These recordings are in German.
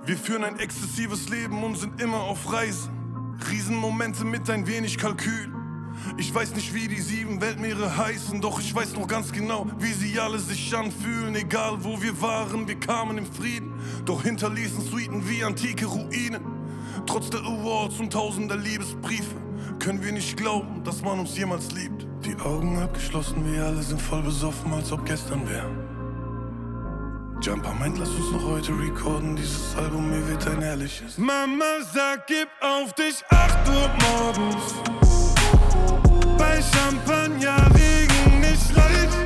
Wir führen ein exzessives Leben und sind immer auf Reise. Riesenmomente mit ein wenig Kalkül. Ich weiß nicht, wie die 7 Weltmeere heißen, doch ich weiß noch ganz genau, wie sie alle sich anfühlen. Egal wo wir waren, wir kamen im Frieden, doch hinterließen Suiten wie antike Ruinen. Trotz der Awards und tausender Liebesbriefe können wir nicht glauben, dass man uns jemals liebt. Die Augen abgeschlossen, wir alle sind voll besoffen, als ob gestern wäre. Jumper meint, lass uns noch heute recorden, dieses Album, mir wird ein ehrliches. Mama sagt, gib auf dich 8 Uhr morgens. Bei Champagnerregen nicht leicht.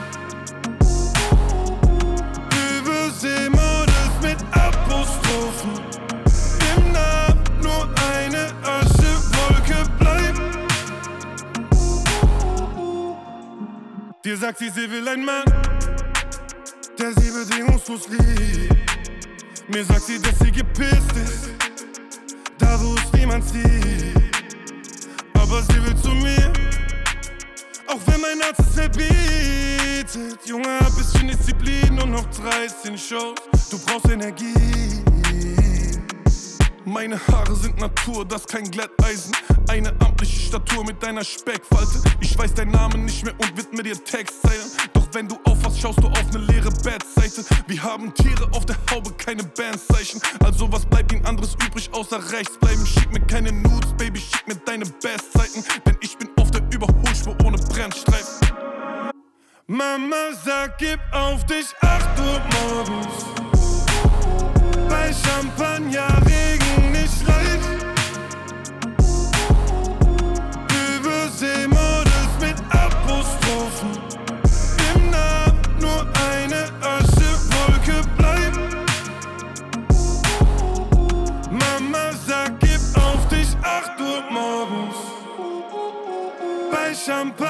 Überseemodus mit Apostrophen. Im Namen nur eine Aschewolke bleibt. Dir sagt sie will ein Mann, der sie bedingungslos liebt. Mir sagt sie, dass sie gepisst ist, da wo es niemand sieht. Aber sie will zu mir, auch wenn mein Herz es verbietet. Junge, hab bisschen Disziplin und noch 13 Shows. Du brauchst Energie. Meine Haare sind Natur, das kein Glätteisen. Eine amtliche Statur mit deiner Speckfalte. Ich weiß deinen Namen nicht mehr und widme dir Textzeilen. Doch wenn du aufwachst, schaust du auf eine leere Bettseite. Wir haben Tiere auf der Haube, keine Bandzeichen. Also was bleibt ihnen anderes übrig, außer rechts bleiben? Schick mir keine Nudes, Baby, schick mir deine Bestzeiten. Denn ich bin auf der Überholspur ohne Brennstreifen. Mama sagt, gib auf dich 8 Uhr morgens. Bei Champagnerregen nicht leicht. Überseemodus mit Apostrophen. Im Namen nur eine Aschewolke bleibt. Mama sagt, gib auf dich 8 Uhr morgens. Bei Champagner